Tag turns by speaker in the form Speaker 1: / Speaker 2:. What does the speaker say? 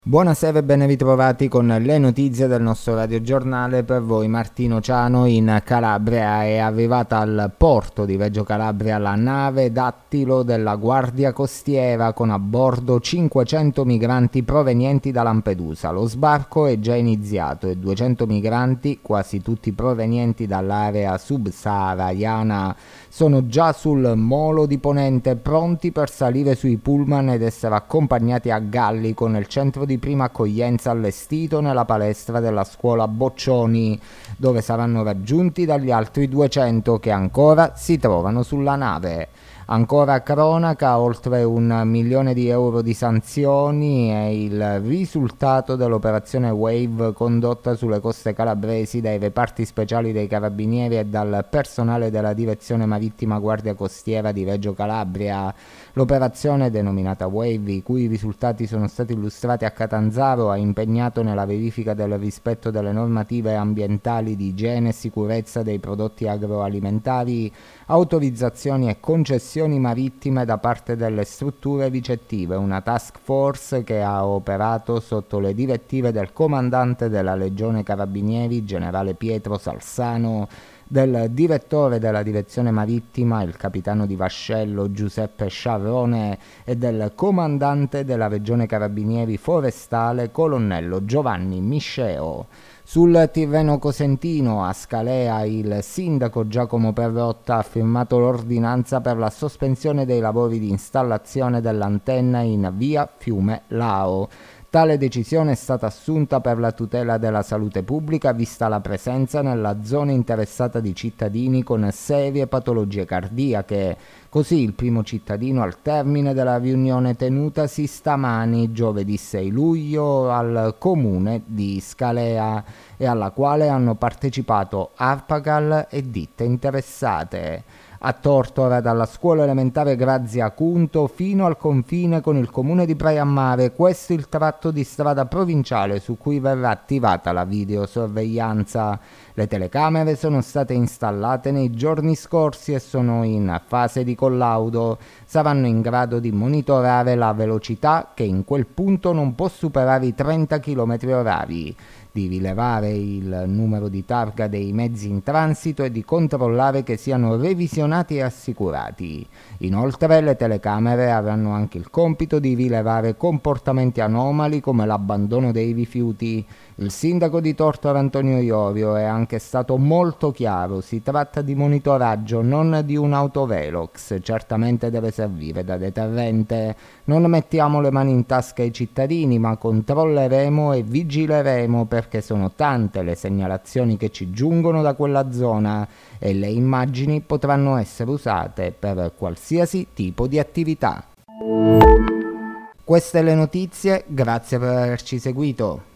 Speaker 1: Buonasera e ben ritrovati con le notizie del nostro radiogiornale. Per voi Martino Ciano. In Calabria è arrivata al porto di Reggio Calabria la nave Dattilo della Guardia Costiera con a bordo 500 migranti provenienti da Lampedusa. Lo sbarco è già iniziato e 200 migranti, quasi tutti provenienti dall'area subsahariana, sono già sul molo di Ponente, pronti per salire sui pullman ed essere accompagnati a Gallico, nel centro di prima accoglienza allestito nella palestra della scuola Boccioni, dove saranno raggiunti dagli altri 200 che ancora si trovano sulla nave. Ancora cronaca, oltre 1 milione di euro di sanzioni è il risultato dell'operazione Wave condotta sulle coste calabresi dai reparti speciali dei carabinieri e dal personale della direzione marittima Guardia Costiera di Reggio Calabria. L'operazione, denominata Wave, i cui risultati sono stati illustrati a Catanzaro, ha impegnato nella verifica del rispetto delle normative ambientali di igiene e sicurezza dei prodotti agroalimentari, autorizzazioni e concessioni marittime da parte delle strutture ricettive, una task force che ha operato sotto le direttive del comandante della Legione Carabinieri, generale Pietro Salzano, del direttore della direzione marittima, il capitano di vascello Giuseppe Sciarrone, e del comandante della regione Carabinieri forestale, colonnello Giovanni Misceo. Sul Tirreno Cosentino, a Scalea, il sindaco Giacomo Perrotta ha firmato l'ordinanza per la sospensione dei lavori di installazione dell'antenna in via Fiume Lao. Tale decisione è stata assunta per la tutela della salute pubblica, vista la presenza nella zona interessata di cittadini con serie patologie cardiache. Così il primo cittadino, al termine della riunione tenutasi stamani, giovedì 6 luglio, al comune di Scalea, e alla quale hanno partecipato Arpagal e ditte interessate. A Tortora, dalla scuola elementare Grazia Cunto fino al confine con il comune di Praia a Mare, questo è il tratto di strada provinciale su cui verrà attivata la videosorveglianza. Le telecamere sono state installate nei giorni scorsi e sono in fase di collaudo. Saranno in grado di monitorare la velocità, che in quel punto non può superare i 30 km/h, di rilevare il numero di targa dei mezzi in transito e di controllare che siano revisionati e assicurati. Inoltre le telecamere avranno anche il compito di rilevare comportamenti anomali come l'abbandono dei rifiuti. Il sindaco di Tortora Antonio Iorio è anche stato molto chiaro: si tratta di monitoraggio, non di un autovelox, certamente deve servire da deterrente. Non mettiamo le mani in tasca ai cittadini, ma controlleremo e vigileremo, perché sono tante le segnalazioni che ci giungono da quella zona e le immagini potranno essere usate per qualsiasi tipo di attività. Queste le notizie, grazie per averci seguito.